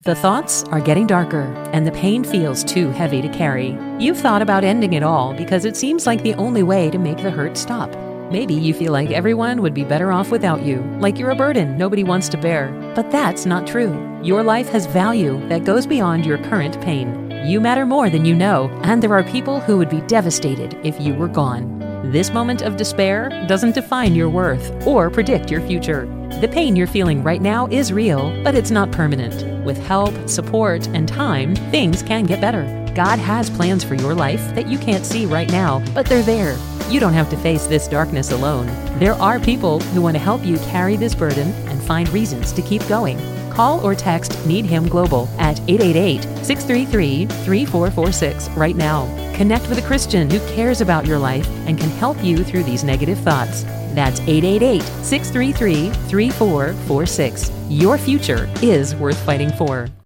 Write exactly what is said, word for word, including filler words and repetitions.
The thoughts are getting darker, and the pain feels too heavy to carry. You've thought about ending it all because it seems like the only way to make the hurt stop. Maybe you feel like everyone would be better off without you, like you're a burden nobody wants to bear. But that's not true. Your life has value that goes beyond your current pain. You matter more than you know, and there are people who would be devastated if you were gone. This moment of despair doesn't define your worth or predict your future. The pain you're feeling right now is real, but it's not permanent. With help, support, and time, things can get better. God has plans for your life that you can't see right now, but they're there. You don't have to face this darkness alone. There are people who want to help you carry this burden and find reasons to keep going. Call or text Need Him Global at eight eight eight, six three three, three four four six right now. Connect with a Christian who cares about your life and can help you through these negative thoughts. That's eight eight eight, six three three, three four four six. Your future is worth fighting for.